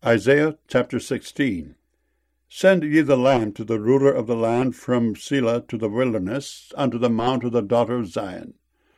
Isaiah chapter 16. Send ye the lamb to the ruler of the land from Selah to the wilderness, unto the mount of the daughter of Zion.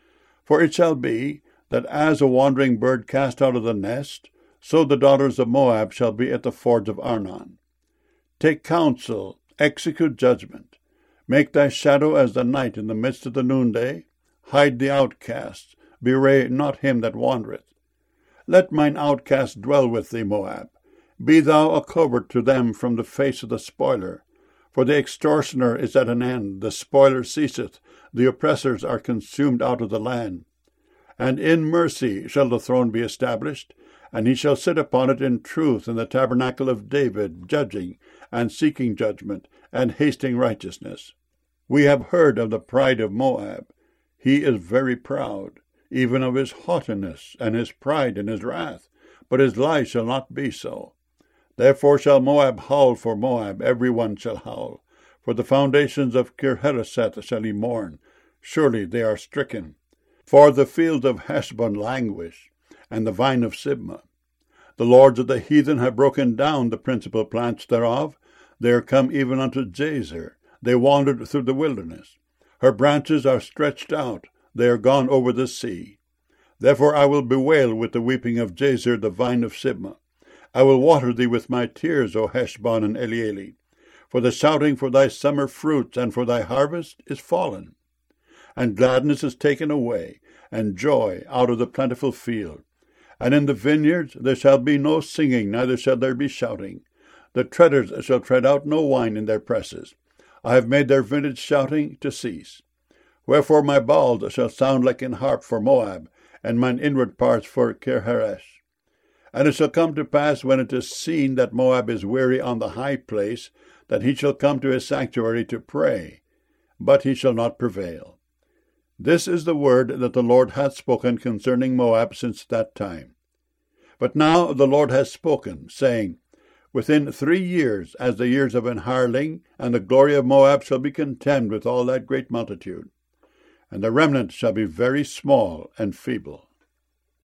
For it shall be, that as a wandering bird cast out of the nest, so the daughters of Moab shall be at the fords of Arnon. Take counsel, execute judgment. Make thy shadow as the night in the midst of the noonday. Hide the outcast, bewray not him that wandereth. Let mine outcast dwell with thee, Moab. Be thou a covert to them from the face of the spoiler. For the extortioner is at an end, the spoiler ceaseth, the oppressors are consumed out of the land. And in mercy shall the throne be established, and he shall sit upon it in truth in the tabernacle of David, judging, and seeking judgment, and hasting righteousness. We have heard of the pride of Moab. He is very proud, even of his haughtiness, and his pride and his wrath, but his life shall not be so. Therefore shall Moab howl for Moab, every one shall howl. For the foundations of Kir-Hareseth shall he mourn. Surely they are stricken. For the fields of Heshbon languish, and the vine of Sibmah. The lords of the heathen have broken down the principal plants thereof. They are come even unto Jazer. They wandered through the wilderness. Her branches are stretched out. They are gone over the sea. Therefore I will bewail with the weeping of Jazer the vine of Sibmah. I will water thee with my tears, O Heshbon and Elealeh. For the shouting for thy summer fruits and for thy harvest is fallen. And gladness is taken away, and joy out of the plentiful field. And in the vineyards there shall be no singing, neither shall there be shouting. The treaders shall tread out no wine in their presses. I have made their vintage shouting to cease. Wherefore my bowels shall sound like an harp for Moab, and mine inward parts for Kir-Haresh. And it shall come to pass, when it is seen that Moab is weary on the high place, that he shall come to his sanctuary to pray, but he shall not prevail. This is the word that the Lord hath spoken concerning Moab since that time. But now the Lord hath spoken, saying, Within 3 years, as the years of an hireling, and the glory of Moab shall be contemned with all that great multitude. And the remnant shall be very small and feeble.